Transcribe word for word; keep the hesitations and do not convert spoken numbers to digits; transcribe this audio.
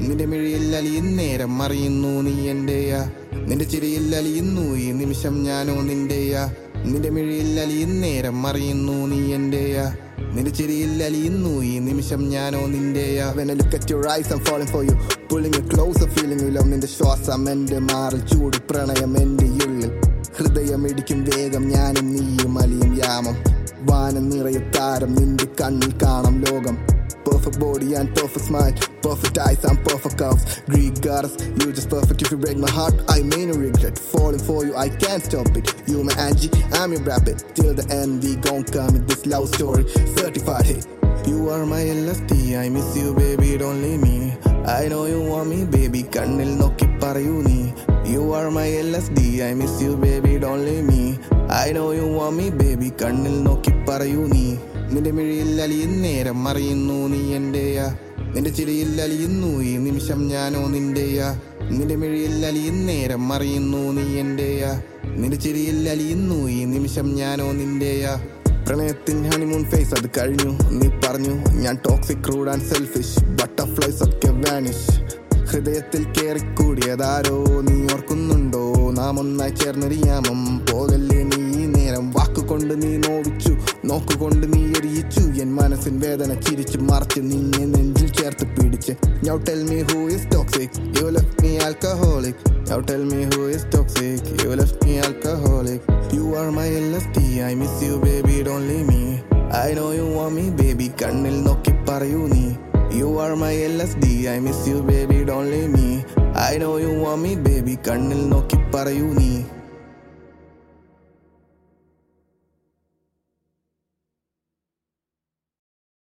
നിന്റെ മിഴിയിൽ അലിയുന്നേരം അറിയുന്നു നീ എന്റെയാ. നിന്റെ ചിരിയിൽ അലിയുന്നു ഈ നിമിഷം ഞാനോ നിന്റെയാ. നിന്റെ മിഴിയിൽ അലിയുന്നേരം അറിയുന്നു നീ എന്റെയാ. നിന്റെ ചിരിയിൽ അലിയുന്നു ഈ നിമിഷം ഞാനോ നിന്റെയാ. When I look at your eyes I'm falling for you, pulling you closer, feeling you love. നിന്റെ ശ്വാസം എന്റെ മാറിൽ, ചൂട് പ്രണയം എന്റെ ഉള്ളിൽ. ഹൃദയം ഇടിക്കും വേഗം, ഞാനും നീയും അലിയും യാമം. വാനം നിറയെ താരം, നിന്റെ കണ്ണിൽ കാണാം ലോകം. Perfect body and perfect smile, perfect eyes and perfect curves. Greek goddess, you just perfect. If you break my heart, I may no regret. Falling for you, I can't stop it. You my Angie, I'm your Brad Pitt. Till the end, we gon' come with this love story. Certified hit. You are my L S D, I miss you baby, don't leave me. I know you want me baby, kannil nokki parayu nee. You are my L S D, I miss you baby, don't leave me. I know you want me baby, kannil nokki parayu nee. നിന്റെ മിഴിയിൽ അലിയുന്നേരം അറിയുന്നു നീ എന്റെയാ. നിന്റെ ചിരിയിൽ അലിയുന്നു ഈ നിമിഷം ഞാനോ നിന്റെയാ. നിന്റെ മിഴിയിൽ അലിയുന്നേരം അറിയുന്നു നീ എന്റെയാ. നിന്റെ ചിരിയിൽ അലിയുന്നു ഈ നിമിഷം ഞാനോ നിന്റെയാ. പ്രണയത്തിൻ ഹണിമൂൺ ഫേസ് അത് കഴിഞ്ഞു, നീ പറഞ്ഞു ഞാൻ toxic, rude and selfish. Butterflies ഒക്കെ വാനിഷ്. ഹൃദയത്തിൽ കേറിക്കൂടിയതാരോ നീ ഓർക്കുന്നുണ്ടോ? നാം ഒന്നായി ചേർന്നൊരിയാമം പോകല്ലേ നീ ഈ നേരം. വാക്കുകൊണ്ട് നീ നോവിച്ചു, നോക്കുകൊണ്ട് നീ എറിയിച്ചു എൻ മനസ്സിൻ വേദന ചിരിച്ചു മറിച്ച് നിന്നെ നെഞ്ചിൽ ചേർത്ത് പിടിച്ച്. Now tell me who is toxic, you left me alcoholic. Now tell me who is toxic, you left me alcoholic. You are my L S D, I miss you baby, don't leave me. I know you want me baby, kannil nokki parayu nee. You are my L S D, I miss you baby, don't leave me. I know you want me baby, kannil nokki parayu nee.